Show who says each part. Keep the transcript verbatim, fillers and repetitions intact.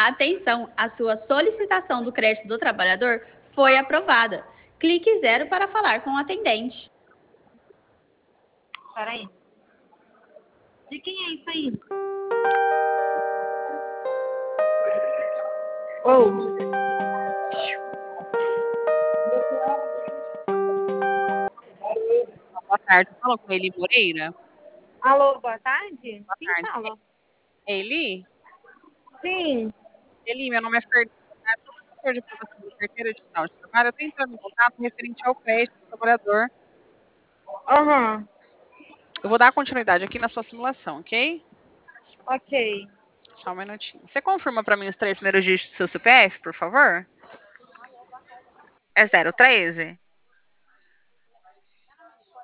Speaker 1: Atenção, a sua solicitação do crédito do trabalhador foi aprovada. Clique zero para falar com o atendente.
Speaker 2: Peraí. De quem é isso aí? Ou.
Speaker 3: Boa tarde, fala com Eli Moreira.
Speaker 2: Alô, boa tarde?
Speaker 3: Boa
Speaker 2: Quem
Speaker 3: tarde.
Speaker 2: fala?
Speaker 3: Eli?
Speaker 2: Sim.
Speaker 3: Eli, meu nome é Fernanda, eu sou assessor de aprovação da carteira digital de trabalho. Eu estou entrando em contato referente ao crédito do trabalhador.
Speaker 2: Aham. Uhum.
Speaker 3: Eu vou dar continuidade aqui na sua simulação, ok?
Speaker 2: Ok.
Speaker 3: Só um minutinho. Você confirma para mim os três primeiros dígitos do seu C P F, por favor? É zero treze?